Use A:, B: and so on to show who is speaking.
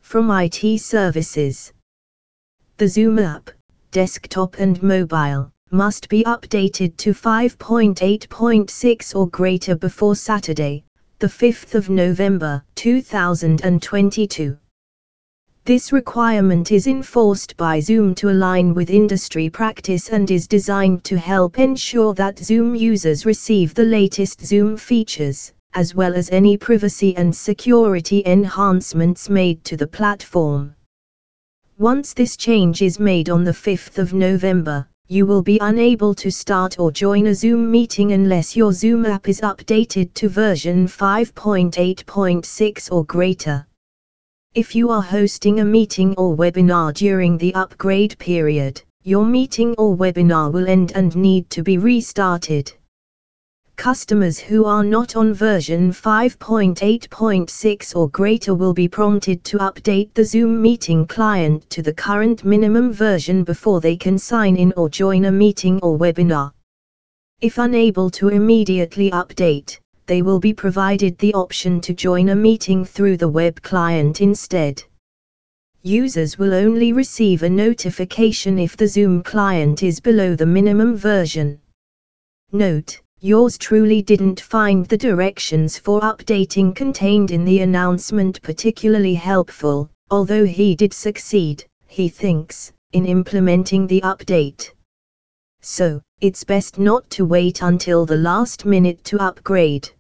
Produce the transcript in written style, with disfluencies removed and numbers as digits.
A: from IT services. The Zoom app, desktop and mobile, must be updated to 5.8.6 or greater before Saturday, the 5th of November, 2022. This requirement is enforced by Zoom to align with industry practice and is designed to help ensure that Zoom users receive the latest Zoom features, as well as any privacy and security enhancements made to the platform. Once this change is made on the 5th of November, you will be unable to start or join a Zoom meeting unless your Zoom app is updated to version 5.8.6 or greater. If you are hosting a meeting or webinar during the upgrade period, your meeting or webinar will end and need to be restarted. Customers who are not on version 5.8.6 or greater will be prompted to update the Zoom meeting client to the current minimum version before they can sign in or join a meeting or webinar. If unable to immediately update, they will be provided the option to join a meeting through the web client instead. Users will only receive a notification if the Zoom client is below the minimum version. Note: yours truly didn't find the directions for updating contained in the announcement particularly helpful, although he did succeed, he thinks, in implementing the update. So, it's best not to wait until the last minute to upgrade.